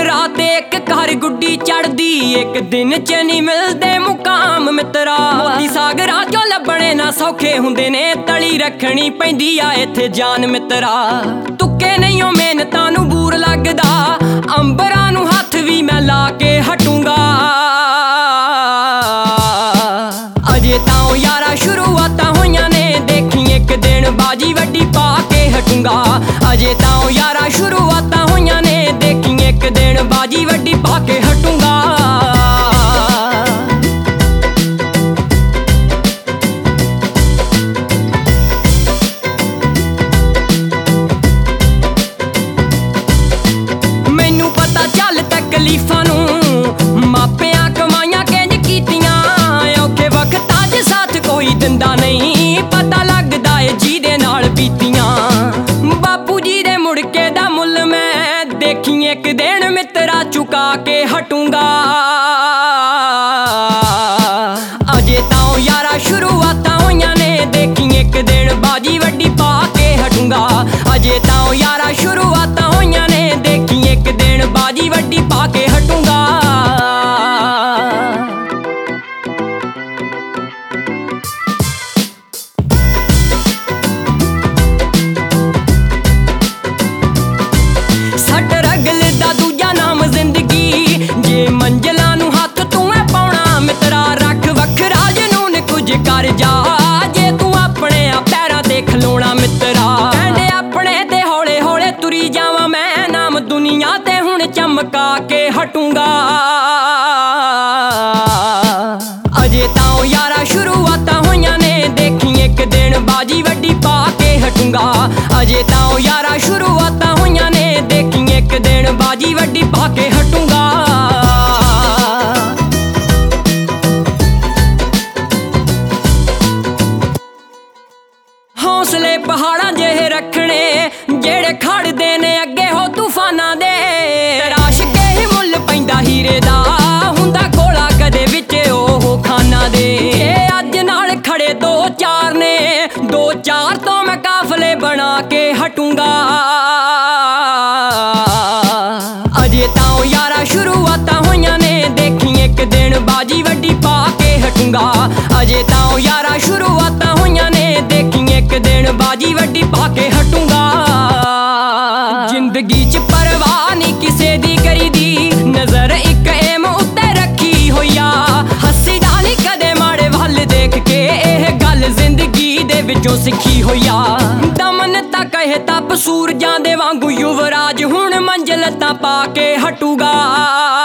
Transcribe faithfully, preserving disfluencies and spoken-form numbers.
सागरा ते एक घर गुड्डी चढ़दी, एक दिन च नहीं मिलदे मुकाम मित्रा। मोती सागरा जो लभणे ना सौखे हुंदे ने, तली रखनी पैंदी आ इत्थे जान मित्रा। तुक्के नहीं ओ मेहनतां नूं बूर लगदा, अंबरां नूं हत्थ भी मैं ला के हटूंगा। अजे तां यारा शुरुआतां होईयां ने, देखी एक दिन बाजी वड्डी पा के हटूंगा। अजे तां यारा शुरुआतां होईयां ने, देखी एक दिन बाजी वड्डी पा के हटूंगा। मैनू पता चल तकलीफां नूं मापियां कमाइयां किंज कीतियां, औखे वक्तां च साथ कोई दिंदा नहीं, पता लगदा ए जीदे नाल बीतियां। बापू जी दे मुड़के दा मुल मैं देखी एक दिन मित्रा चुका के हटूंगा। अजे तां यारा शुरुआतां होईयां ने, देखी एक दिन बाजी वड्डी पा के हटूंगा। अजे तां यारा शुरुआतां होईयां ने, देखी एक दिन बाजी वड्डी पा के हटूंगा। सट रगल दा दूजा नाम जिंदगी, जे मंजिलां नूं हत्थ तूं ऐ पाउणा मित्रा। रख वखरा जनून कुछ कर जा, जे तूं अपने आ पैरां ते खलोणा मित्रा। कहंदे अपने ते हौले हौले तुरी जावां मैं, नाम दुनिया ते हुण चमका के हटूंगा। अजे तां यारा शुरुआतां होईयां ने, देखी एक दिन बाजी वड्डी पा के हटूंगा। अजे तां यारा शुरुआतां होईयां ने, देखी एक दिन बाजी वड्डी पा के हटूंगा। हौसले पहाड़ां जेहे रखने, जेड़े खड़दे ने अगे हो तूफानां दे। तराश के ही मुल पैंदा हीरे दा, हुंदा कोला कदे विच ओह खाना दे। अज नाल खड़े दो चार ने, दो चार तो मैं काफले बना के हटूंगा। अजे तां यारा शुरुआतां होईयां ने, देखी एक दिन बाजी वड्डी पा के हटूंगा। अजे तां यारा शुरुआतां होईयां ने, देखी एक दिन बाजी वड्डी पा के हटूंगा। जिंदगी च परवाह नहीं किसे दी करी दी, नजर एक एम उत्ते रखी होईया। हस्सी दा नहीं कदे माड़े वल देख के, एह गल जिंदगी दे विचों सिक्खी होईया। दमन तां कहे तां सूरजां दे वांगू युवराज हुण मंजिल तां पा के हटूगा।